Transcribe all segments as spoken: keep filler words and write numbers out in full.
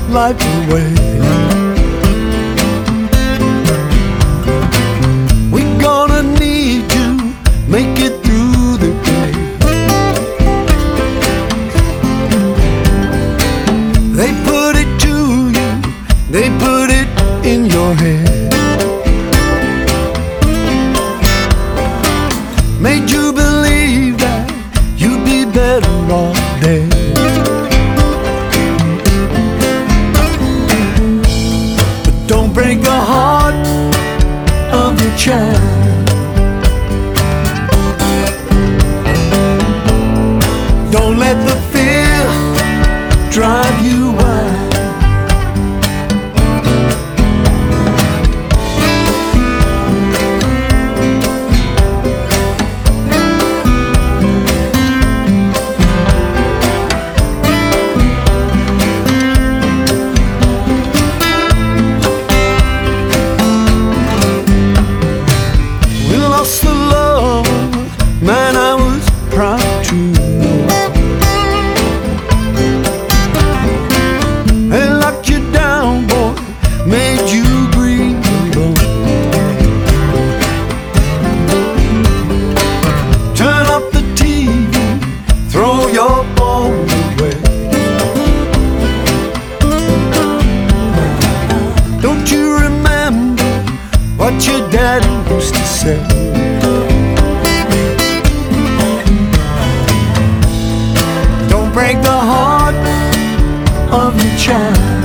life away. We're gonna need to make it through the day. They put it to you, they put it in your head, made you believe that you'd be better off dead. But don't break the heart of your child. Don't let the fear drive you wild. Man, I was proud to know. They locked you down, boy, made you breathe alone. Turn up the T V, throw your phone away. Don't you remember what your daddy used to say? Break the heart of your child.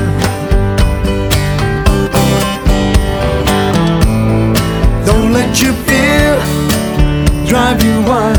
Don't let your fear drive you wild.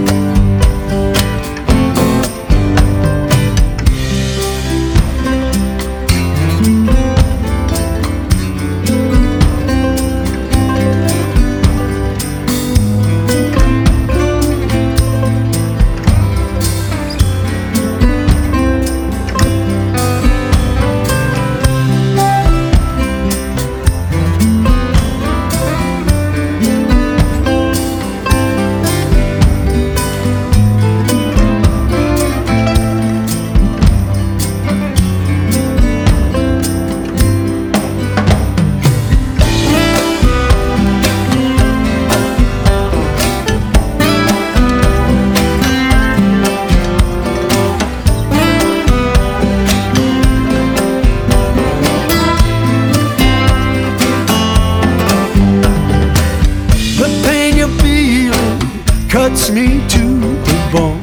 Cuts me to the bone.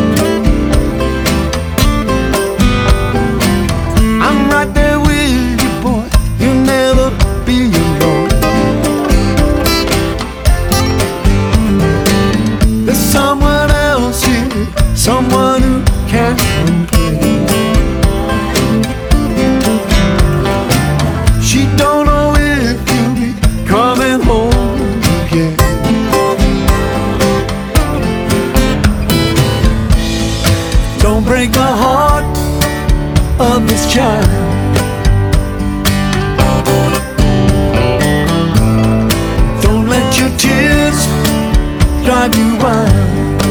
I'm right there with you, boy. You'll never be alone. There's someone else here, someone who can't complain. She don't know if you'll be coming home again. Don't break the heart of this child. Don't let your tears drive you wild.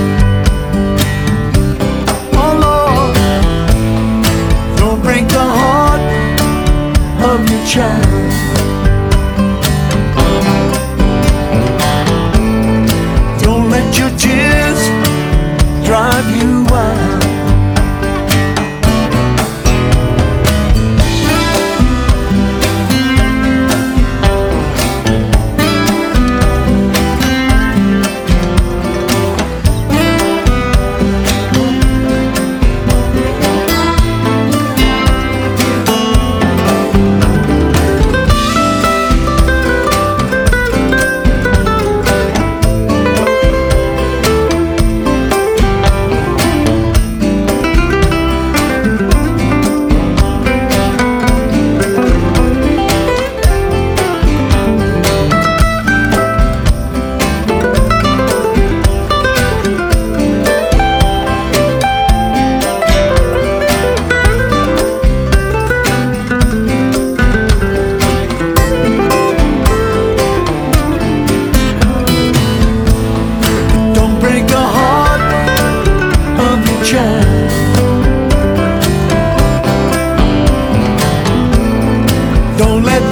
Oh Lord, don't break the heart of your child. Don't let your tears drive you wild. Don't let